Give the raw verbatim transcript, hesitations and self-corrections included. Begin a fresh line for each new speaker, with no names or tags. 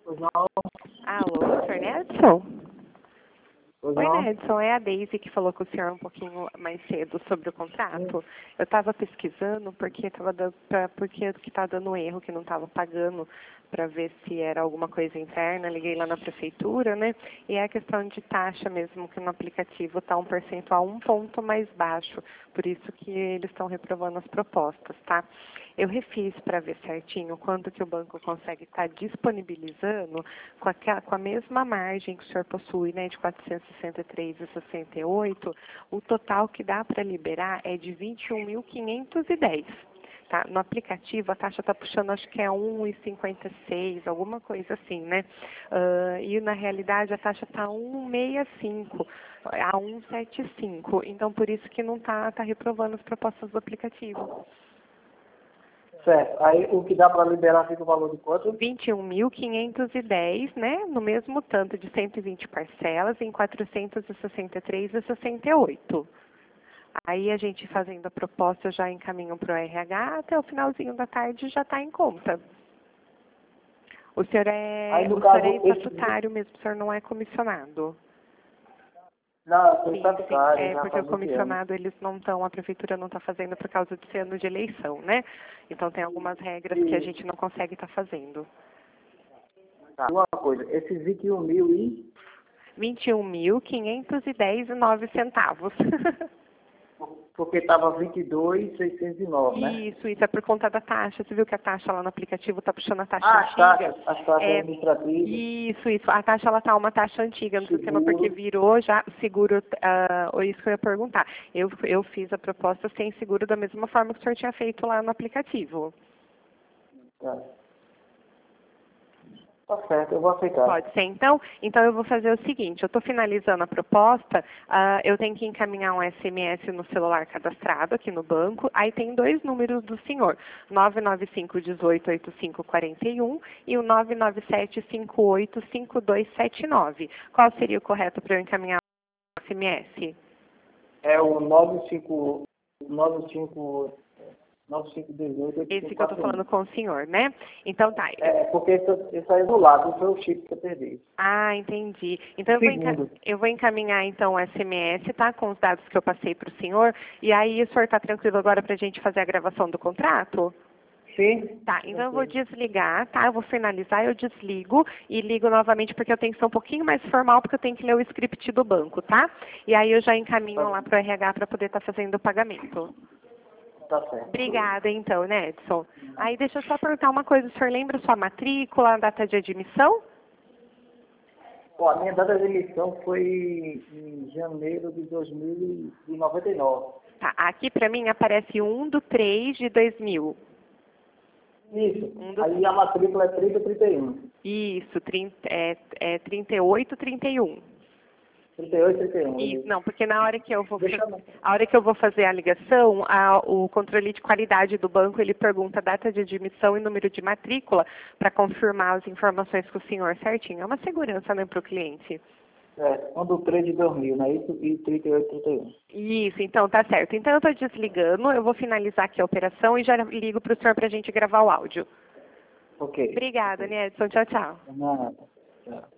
Pois não,
Alô, senhor Nedson?
pois
Oi,
não.
Nedson, é a Deise que falou com o senhor um pouquinho mais cedo sobre o contrato. Eu estava pesquisando porque estava dando pra, porque que está dando erro, que não estava pagando, para ver se era alguma coisa interna. Liguei lá na prefeitura, né? E é a questão de taxa mesmo, que no aplicativo está um percentual um ponto mais baixo. Por isso que eles estão reprovando as propostas, tá? Eu refiz para ver certinho quanto que o banco consegue estar disponibilizando com, aquela, com a mesma margem que o senhor possui, né, de quatrocentos e sessenta e três vírgula sessenta e oito, o total que dá para liberar é de vinte e um mil quinhentos e dez. Tá? No aplicativo, a taxa está puxando, acho que é um vírgula cinquenta e seis, alguma coisa assim, né? Uh, e, na realidade, a taxa está um vírgula sessenta e cinco, a um vírgula setenta e cinco. Então, por isso que não está tá reprovando as propostas do aplicativo.
Certo. Aí o que dá para liberar fica o valor de quanto?
vinte e um mil quinhentos e dez, né? No mesmo tanto de cento e vinte parcelas em quatrocentos e sessenta e três vírgula sessenta e oito. Aí a gente fazendo a proposta já encaminha para o R H, até o finalzinho da tarde já está em conta. O senhor é,
Aí, no
o
caso,
senhor é
esse...
estatutário mesmo, o senhor não é comissionado.
Não, foi
Sim, sim,
estatutário,
é
já
porque o
faz vinte anos.
comissionado eles não estão, a prefeitura não está fazendo por causa desse ano de eleição, né? Então tem algumas regras que a
E,
gente não consegue estar fazendo.
tá, uma coisa, esses vinte e um mil e...
vinte e um mil quinhentos e dez e nove centavos.
Porque estava vinte e dois mil seiscentos e nove, né?
Isso, isso é por conta da taxa. Você viu que a taxa lá no aplicativo está puxando a taxa
Ah, as
antiga?
taxas, as taxas
É,
administrativas.
isso, isso. A taxa ela está uma taxa antiga no sistema porque
Seguro.
virou já seguro. Ah, ou isso que eu ia perguntar. Eu, eu fiz a proposta sem seguro da mesma forma que o senhor tinha feito lá no aplicativo.
Tá. Tá certo, eu vou aceitar.
Pode ser, então? Então, eu vou fazer o seguinte, eu estou finalizando a proposta, ah, eu tenho que encaminhar um S M S no celular cadastrado aqui no banco, aí tem dois números do senhor, nove nove cinco, um oito, oito cinco quatro um e o nove nove sete, cinco oito, cinco dois sete nove. Qual seria o correto para eu encaminhar o S M S?
É o nove cinco... nove cinco... nove cinco um oito, oito
Esse
cinco
que eu estou
quatro um.
falando com o senhor, né? Então, tá.
É, porque esse, esse aí é do lado, não foi o chip que eu perdi.
Ah, entendi. Então eu vou, enca-
Segundo.
eu vou encaminhar então o S M S, tá? Com os dados que eu passei para o senhor. E aí o senhor está tranquilo agora para a gente fazer a gravação do contrato?
Sim.
Tá, então eu vou desligar, tá? Eu vou finalizar, eu desligo e ligo novamente porque eu tenho que ser um pouquinho mais formal porque eu tenho que ler o script do banco, tá? E aí eu já encaminho lá para o R H para poder estar fazendo o pagamento.
Tá certo.
Obrigada então, né, Edson? Aí deixa eu só perguntar uma coisa, o senhor lembra sua matrícula, a data de admissão?
Bom, a minha data de emissão foi em janeiro de dois mil e noventa e nove.
Tá, aqui para mim aparece um do três de dois mil.
Isso.
Um do...
Aí a matrícula é trinta, trinta e um.
Isso, trinta, é, é trinta e oito, trinta e um.
trinta e oito, trinta e um.
Isso, não, porque na hora que eu vou,
Deixa eu...
a hora que eu vou fazer a ligação, a, o controle de qualidade do banco, ele pergunta data de admissão e número de matrícula para confirmar as informações com o senhor certinho. É uma segurança, né, para o cliente.
É, um do três de dois mil, né? Isso, e trinta e oito, trinta e um.
Isso, então tá certo. Então eu estou desligando, eu vou finalizar aqui a operação e já ligo para o senhor para a gente gravar o áudio.
Ok.
Obrigada,
Ok.
né, Edson? Tchau, tchau.
Nada. Tchau.